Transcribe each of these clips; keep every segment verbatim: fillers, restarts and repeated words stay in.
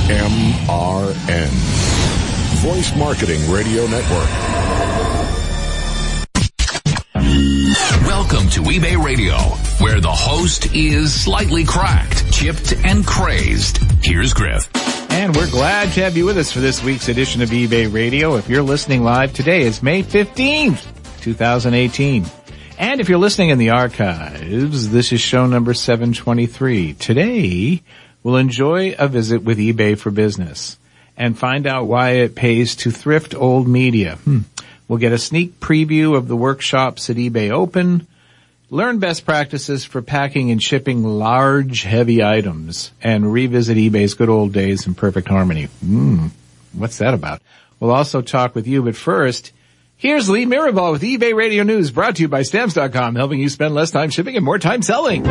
M R N. Voice Marketing Radio Network. Welcome to eBay Radio, where the host is slightly cracked, chipped, and crazed. Here's Griff. And we're glad to have you with us for this week's edition of eBay Radio. If you're listening live today, it's May fifteenth, twenty eighteen. And if you're listening in the archives, this is show number seven twenty-three. Today, we'll enjoy a visit with eBay for Business and find out why it pays to thrift old media. Hmm. We'll get a sneak preview of the workshops at eBay Open, learn best practices for packing and shipping large, heavy items, and revisit eBay's good old days in perfect harmony. Hmm, what's that about? We'll also talk with you, but first, here's Lee Mirabal with eBay Radio News, brought to you by Stamps dot com, helping you spend less time shipping and more time selling.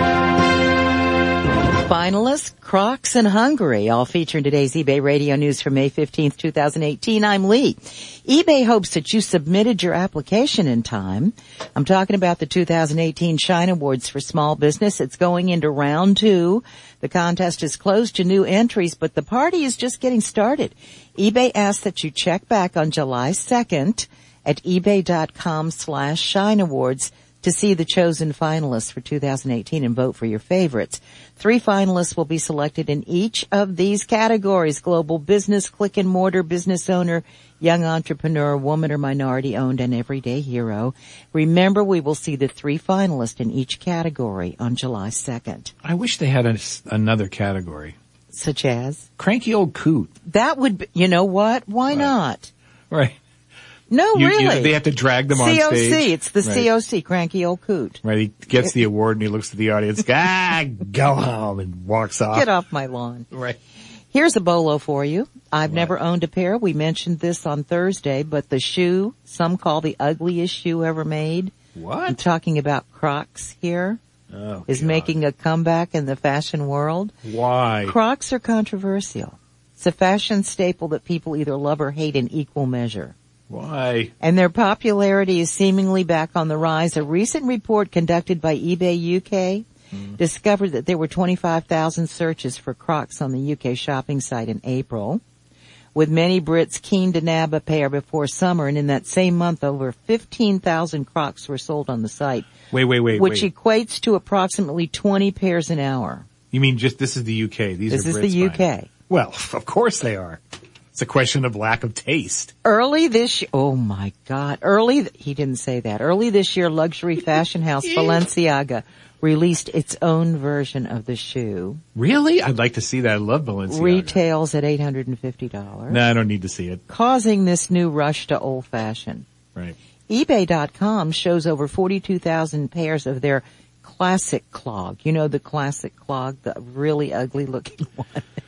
Finalists, Crocs, and Hungary, all featured in today's eBay Radio News for May fifteenth, twenty eighteen. I'm Lee. eBay hopes that you submitted your application in time. I'm talking about the two thousand eighteen Shine Awards for Small Business. It's going into round two. The contest is closed to new entries, but the party is just getting started. eBay asks that you check back on July second at ebay.com slash Shine Awards to see the chosen finalists for two thousand eighteen and vote for your favorites. Three finalists will be selected in each of these categories: global business, click and mortar, business owner, young entrepreneur, woman or minority owned, and everyday hero. Remember, we will see the three finalists in each category on July second. I wish they had a, another category. Such as? Cranky old coot. That would be, you know what? Why right. not? Right. No, you, really. You, they have to drag them on C O C, stage. it's the right. C O C, Cranky Old Coot. Right, he gets the award and he looks at the audience, ah, go home, and walks off. Get off my lawn. Right. Here's a bolo for you. I've what? never owned a pair. We mentioned this on Thursday, but the shoe, some call the ugliest shoe ever made. What? I'm talking about Crocs here. Oh, is God. making a comeback in the fashion world. Why? Crocs are controversial. It's a fashion staple that people either love or hate in equal measure. Why? And their popularity is seemingly back on the rise. A recent report conducted by eBay U K mm. discovered that there were twenty-five thousand searches for Crocs on the U K shopping site in April, with many Brits keen to nab a pair before summer. And in that same month, over fifteen thousand Crocs were sold on the site. Wait, wait, wait, Which wait. equates to approximately twenty pairs an hour. You mean just this is the U K? These this are Brits This is the U K. Buying. Well, of course they are. It's a question of lack of taste. Early this year, oh my God, early, th- he didn't say that. Early this year, luxury fashion house Balenciaga released its own version of the shoe. Really? I'd like to see that. I love Balenciaga. Retails at eight hundred fifty dollars. No, I don't need to see it. Causing this new rush to old fashion. Right. eBay dot com shows over forty-two thousand pairs of their classic clog. You know the classic clog, the really ugly looking one.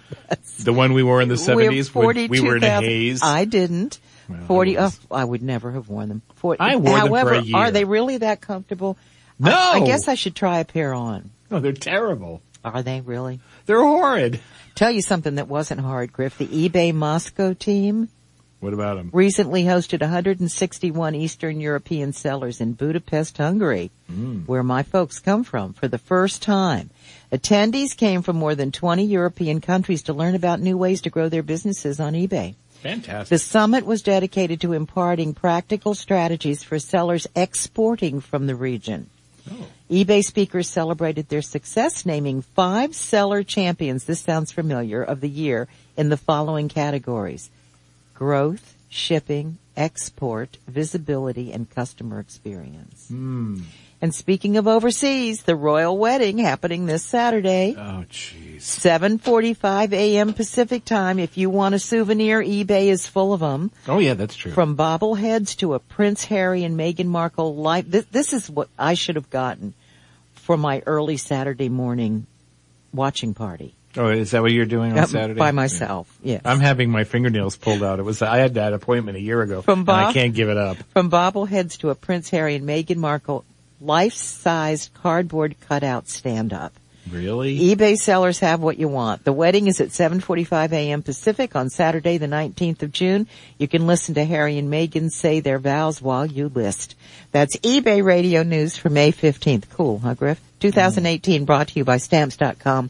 The one we wore in the seventies when we were in a haze? I didn't. Well, Forty. I, oh, I would never have worn them. forty, I wore however, them for a year. Are they really that comfortable? No. I, I guess I should try a pair on. No, they're terrible. Are they really? They're horrid. Tell you something that wasn't hard, Griff. The eBay Moscow team. What about them? Recently hosted one hundred sixty-one Eastern European sellers in Budapest, Hungary, mm. where my folks come from, for the first time. Attendees came from more than twenty European countries to learn about new ways to grow their businesses on eBay. Fantastic. The summit was dedicated to imparting practical strategies for sellers exporting from the region. Oh. eBay speakers celebrated their success, naming five seller champions, this sounds familiar, of the year in the following categories: growth, shipping, export, visibility, and customer experience. Mm. And speaking of overseas, the royal wedding happening this Saturday. Oh, jeez. seven forty-five a.m. Pacific time. If you want a souvenir, eBay is full of them. Oh, yeah, that's true. From bobbleheads to a Prince Harry and Meghan Markle life. This, this is what I should have gotten for my early Saturday morning watching party. Oh, is that what you're doing on uh, Saturday? By myself, yeah. yes. I'm having my fingernails pulled out. It was I had that appointment a year ago, from Bob, and I can't give it up. From bobbleheads to a Prince Harry and Meghan Markle life-sized cardboard cutout stand-up. Really? eBay sellers have what you want. The wedding is at seven forty-five a.m. Pacific on Saturday, the nineteenth of June. You can listen to Harry and Meghan say their vows while you list. That's eBay Radio News for May fifteenth. Cool, huh, Griff? twenty eighteen brought to you by Stamps dot com.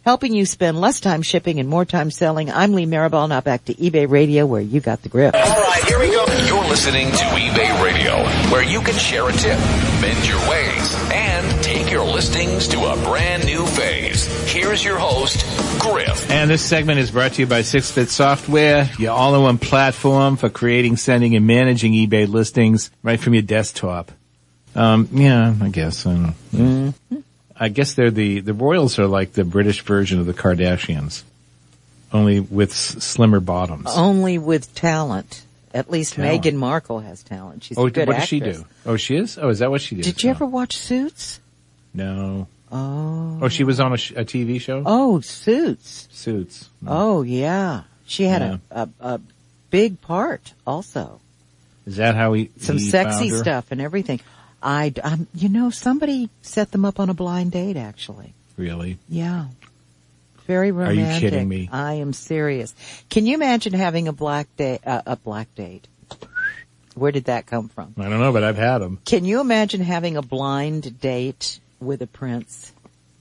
helping you spend less time shipping and more time selling. I'm Lee Maribel. Now back to eBay Radio, where you got the grip. All right, here we go. You're listening to eBay Radio, where you can share a tip, bend your ways, and take your listings to a brand new phase. Here's your host, Griff. And this segment is brought to you by Six Bit Software, your all-in-one platform for creating, sending, and managing eBay listings right from your desktop. Um, yeah, I guess. I don't know. Mm-hmm. I guess they're the, the Royals are like the British version of the Kardashians, only with s- slimmer bottoms. Only with talent. At least Talent. Meghan Markle has talent. She's Oh, a good what actress. does she do? Oh, she is? Oh, is that what she did? Did you Oh. ever watch Suits? No. Oh. Oh, she was on a, sh- a T V show? Oh, Suits. Suits. Oh, yeah. She had Yeah. a, a, a big part also. Is that how he, Some he sexy found her? stuff and everything. I, um, you know, somebody set them up on a blind date, actually. Really? Yeah. Very Are romantic. you kidding me? I am serious. Can you imagine having a black date, uh, a black date? Where did that come from? I don't know, but I've had them. Can you imagine having a blind date with a prince?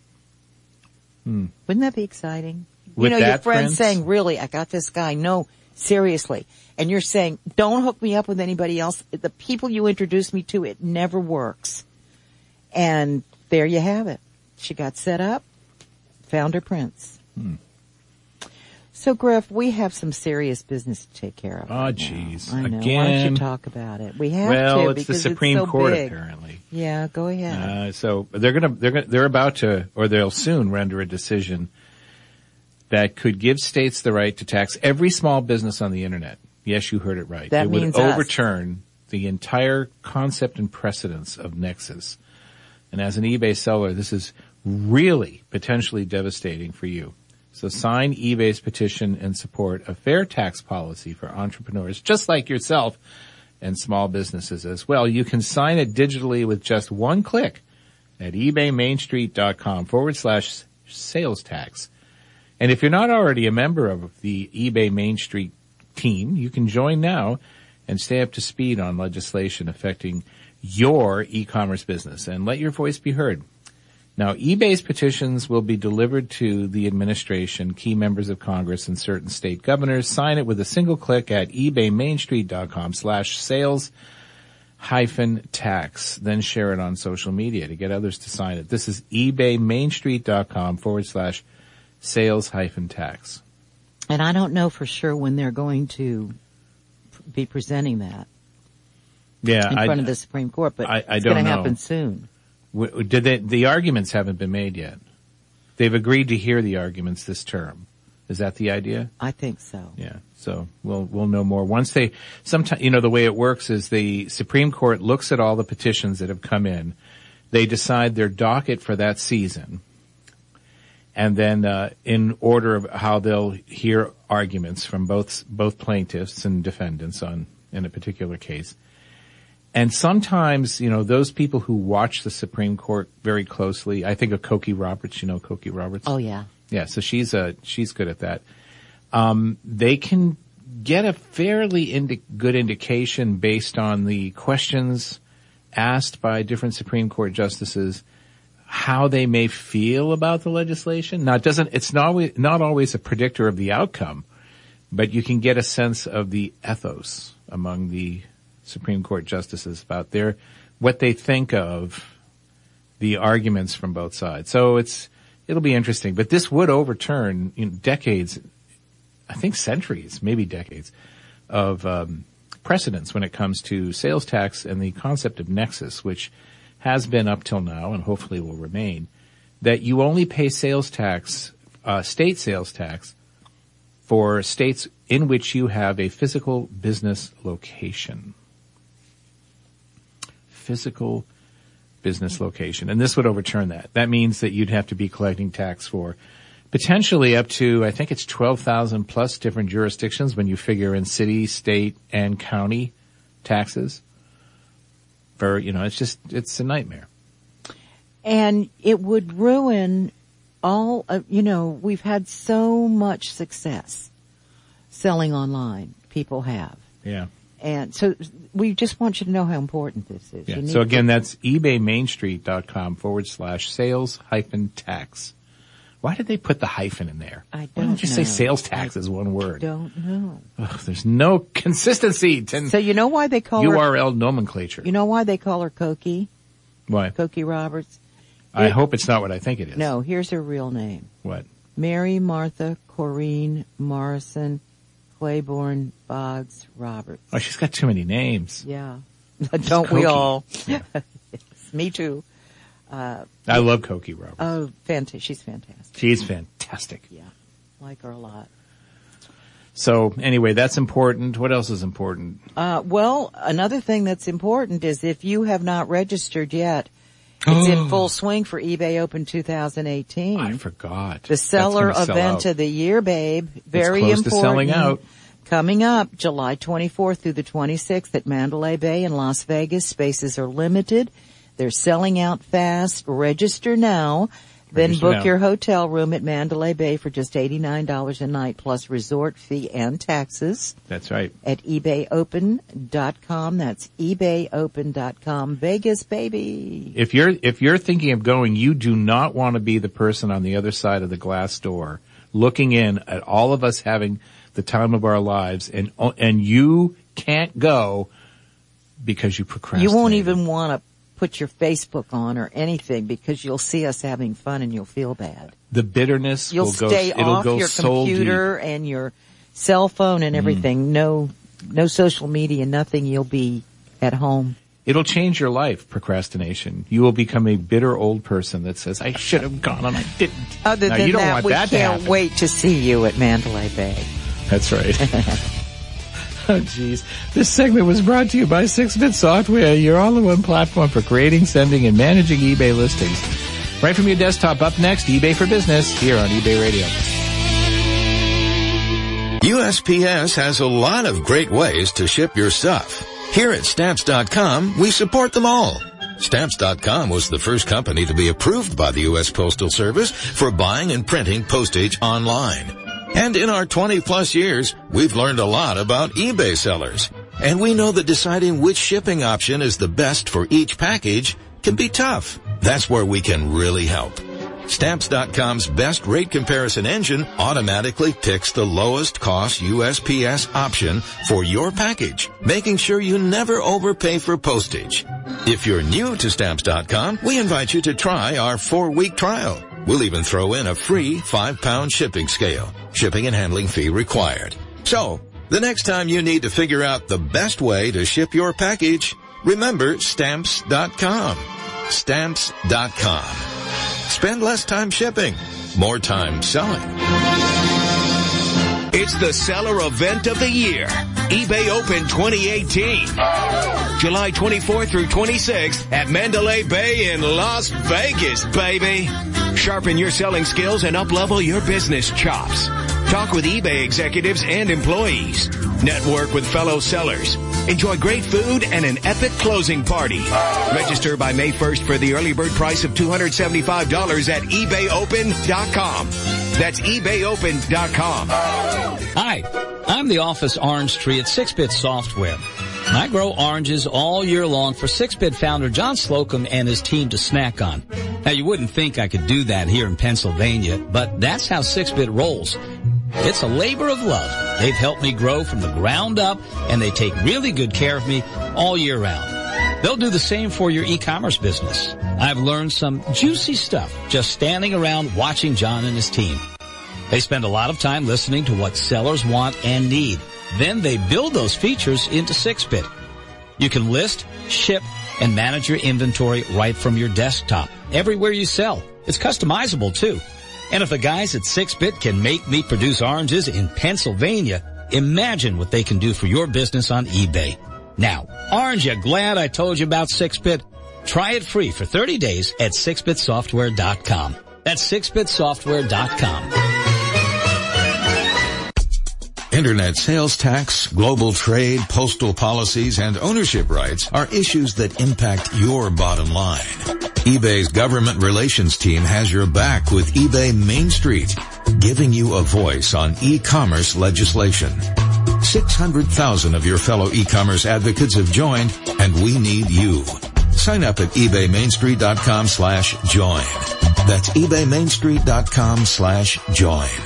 Hmm. Wouldn't that be exciting? With you know, your that friend prince? saying, really, I got this guy. No, seriously. And you're saying, don't hook me up with anybody else. The people you introduced me to, it never works. And there you have it. She got set up, found her prince. Hmm. So, Griff, we have some serious business to take care of. Oh, right jeez. now. I know. Why don't Again. you talk about it? We have Well, to it's the because Supreme it's so Court, big. apparently. Yeah, go ahead. Uh, so they're gonna, they're gonna, they're about to, or they'll soon render a decision that could give states the right to tax every small business on the internet. Yes, you heard it right. That it would means us. overturn the entire concept and precedence of Nexus. And as an eBay seller, this is really potentially devastating for you. So sign eBay's petition and support a fair tax policy for entrepreneurs just like yourself and small businesses as well. You can sign it digitally with just one click at ebaymainstreet.com forward slash sales tax. And if you're not already a member of the eBay Main Street team, you can join now and stay up to speed on legislation affecting your e-commerce business and let your voice be heard. Now, eBay's petitions will be delivered to the administration, key members of Congress, and certain state governors. Sign it with a single click at ebaymainstreet.com slash sales hyphen tax. Then share it on social media to get others to sign it. This is ebaymainstreet.com forward slash sales hyphen tax. And I don't know for sure when they're going to be presenting that Yeah, in I, front of the Supreme Court, but I- I it's don't going to know. happen soon. w- did they, the arguments haven't been made yet. They've agreed to hear the arguments this term. Is that the idea? I think so. Yeah. So we'll, we'll know more once they, sometime, you know, the way it works is the Supreme Court looks at all the petitions that have come in. They decide their docket for that season. And then, uh, in order of how they'll hear arguments from both, both plaintiffs and defendants on, in a particular case. And sometimes, you know, those people who watch the Supreme Court very closely, I think of Cokie Roberts, you know Cokie Roberts? Oh, yeah. Yeah, so she's uh she's good at that. Um, they can get a fairly indi- good indication based on the questions asked by different Supreme Court justices, how they may feel about the legislation. Now, it doesn't. It's not always, not always a predictor of the outcome, but you can get a sense of the ethos among the Supreme Court justices about their what they think of the arguments from both sides. So it's. It'll be interesting, but this would overturn you know, decades, I think centuries, maybe decades, of um, precedents when it comes to sales tax and the concept of nexus, which has been up till now and hopefully will remain, that you only pay sales tax, uh, state sales tax, for states in which you have a physical business location. Physical business location. And this would overturn that. That means that you'd have to be collecting tax for potentially up to, I think it's twelve thousand plus different jurisdictions when you figure in city, state, and county taxes. For, you know, it's just, it's a nightmare. And it would ruin all, uh, you know, we've had so much success selling online. People have. Yeah. And so we just want you to know how important this is. Yeah. You need So again, to- that's ebaymainstreet.com forward slash sales hyphen tax. Why did they put the hyphen in there? I don't Why don't you know. say sales tax as one word? Don't know. Ugh, there's no consistency to So you know why they call U her? R L nomenclature. You know why they call her Cokie? Why? Cokie Roberts. I It- hope it's not what I think it is. No, here's her real name: What? Mary Martha Corrine Morrison Claiborne Boggs Roberts. Oh, she's got too many names. Yeah, don't we Cokie. all? Yes, me too. Uh, I love Cokie Roberts. oh, fantastic! She's fantastic. She's fantastic. Yeah, like her a lot. So anyway, that's important. What else is important? Uh, well, another thing that's important is if you have not registered yet, it's in full swing for eBay Open twenty eighteen. I forgot. The seller That's gonna sell event out. of the year, babe. Very close to important. selling out. Coming up July twenty-fourth through the twenty-sixth at Mandalay Bay in Las Vegas. Spaces are limited. They're selling out fast. Register now. Then Register book now. your hotel room at Mandalay Bay for just eighty-nine dollars a night plus resort fee and taxes That's right. at ebay open dot com. That's ebay open dot com. Vegas, baby. If you're if you're thinking of going, you do not want to be the person on the other side of the glass door looking in at all of us having the time of our lives, and and you can't go because you procrastinate. You won't even want to put your Facebook on or anything because you'll see us having fun and you'll feel bad. The bitterness You'll will go. stay it'll off go your so computer deep. and your cell phone and everything. No, no social media, nothing. You'll be at home. It'll change your life. Procrastination. You will become a bitter old person that says, "I should have gone and I didn't." Other now, than you don't that, want we that to can't happen. wait to see you at Mandalay Bay. That's right. Oh, jeez. This segment was brought to you by six bit Software, your all-in-one platform for creating, sending, and managing eBay listings. Right from your desktop. Up next, eBay for Business, here on eBay Radio. U S P S has a lot of great ways to ship your stuff. Here at Stamps dot com, we support them all. Stamps dot com was the first company to be approved by the U S Postal Service for buying and printing postage online. And in our twenty plus years, we've learned a lot about eBay sellers. And we know that deciding which shipping option is the best for each package can be tough. That's where we can really help. Stamps dot com's best rate comparison engine automatically picks the lowest cost U S P S option for your package, making sure you never overpay for postage. If you're new to Stamps dot com, we invite you to try our four-week trial. We'll even throw in a free five-pound shipping scale, shipping and handling fee required. So, the next time you need to figure out the best way to ship your package, remember Stamps dot com. Stamps dot com. Spend less time shipping, more time selling. It's the seller event of the year, eBay Open twenty eighteen. July twenty-fourth through twenty-sixth at Mandalay Bay in Las Vegas, baby. Sharpen your selling skills and up-level your business chops. Talk with eBay executives and employees. Network with fellow sellers. Enjoy great food and an epic closing party. Register by May first for the early bird price of two hundred seventy-five dollars at ebay open dot com. That's ebay open dot com. Hi, I'm the office orange tree at six bit Software. I grow oranges all year long for six bit founder John Slocum and his team to snack on. Now, you wouldn't think I could do that here in Pennsylvania, but that's how six bit rolls. It's a labor of love. They've helped me grow from the ground up, and they take really good care of me all year round. They'll do the same for your e-commerce business. I've learned some juicy stuff just standing around watching John and his team. They spend a lot of time listening to what sellers want and need. Then they build those features into six bit. You can list, ship, and manage your inventory right from your desktop, everywhere you sell. It's customizable, too. And if the guys at six bit can make me produce oranges in Pennsylvania, imagine what they can do for your business on eBay. Now, aren't you glad I told you about six bit? Try it free for thirty days at six bit software dot com. That's six bit software dot com. Internet sales tax, global trade, postal policies, and ownership rights are issues that impact your bottom line. eBay's government relations team has your back with eBay Main Street, giving you a voice on e-commerce legislation. six hundred thousand of your fellow e-commerce advocates have joined, and we need you. Sign up at ebay main street dot com slash join. That's ebay main street dot com slash join.